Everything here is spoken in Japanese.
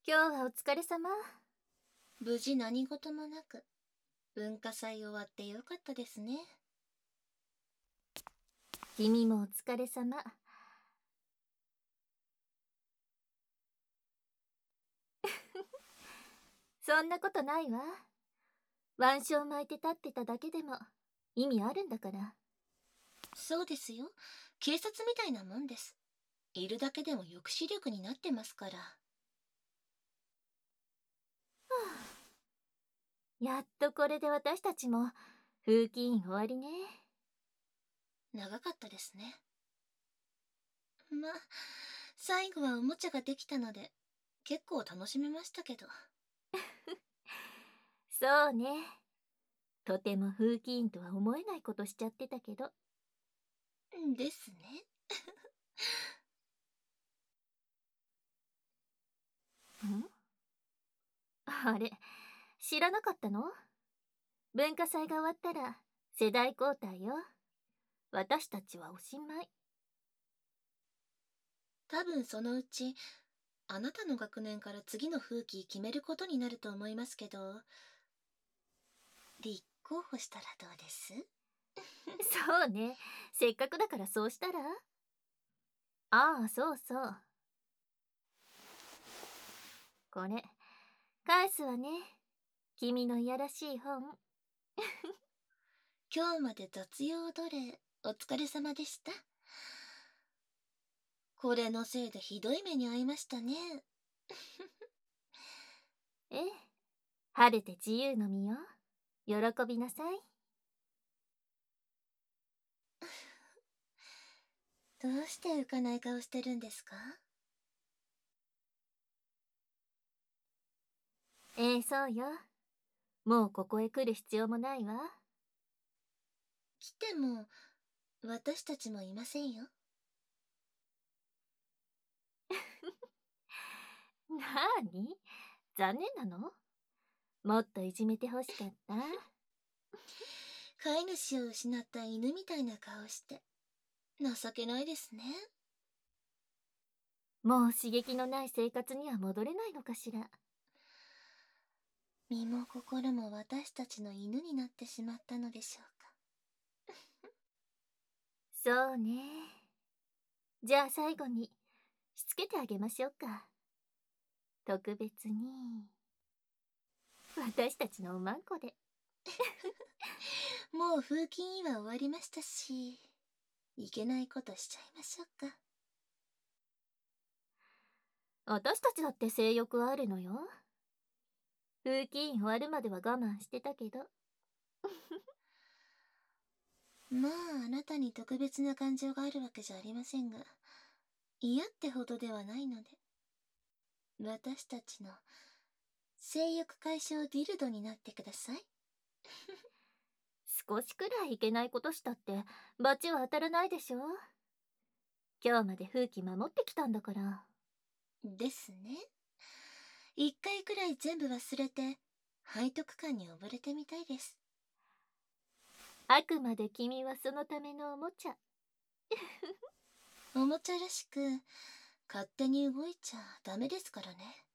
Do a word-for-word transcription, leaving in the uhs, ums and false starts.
今日はお疲れ様。 無事何事もなく、文化祭終わってよかったですね。 君もお疲れ様。そんなことないわ。腕章巻いて立ってただけでも意味あるんだから。 そうですよ。警察みたいなもんです。いるだけでも抑止力になってますから。 やっとこれで私たちも風紀委員終わりね。 長かったですね。まあ、最後はおもちゃができたので、結構楽しめましたけど。 そうね。とても風紀委員とは思えないことしちゃってたけど。 ですね。 んあれ、知らなかったの？文化祭が終わったら世代交代よ。私たちはおしまい。 多分そのうち、あなたの学年から次の風紀決めることになると思いますけど、立候補したらどうです？ そうね。せっかくだからそうしたら？ああ、そうそう。これ、返すわね。君のいやらしい本。 今日まで雑用奴隷、お疲れ様でした。これのせいでひどい目に遭いましたね。 ええ。晴れて自由の身よ。喜びなさい。 どうして浮かない顔してるんですか？ ええ、そうよ。もうここへ来る必要もないわ。 来ても、私たちもいませんよ。 なーに？残念なの？もっといじめてほしかった。 飼い主を失った犬みたいな顔して、情けないですね。 もう刺激のない生活には戻れないのかしら。 身も心も私たちの犬になってしまったのでしょうか。 そうね。じゃあ最後にしつけてあげましょうか。特別に私たちのおまんこで。 もう風紀委員は終わりましたし、いけないことしちゃいましょうか。 私たちだって性欲はあるのよ。風紀委員終わるまでは我慢してたけど。 まあ、あなたに特別な感情があるわけじゃありませんが、嫌ってほどではないので、私たちの性欲解消ディルドになってください。 少しくらいいけないことしたって罰は当たらないでしょ。今日まで風紀守ってきたんだから。 ですね。一回くらい全部忘れて、背徳感に溺れてみたいです。 あくまで君はそのためのおもちゃ。 おもちゃらしく、勝手に動いちゃダメですからね。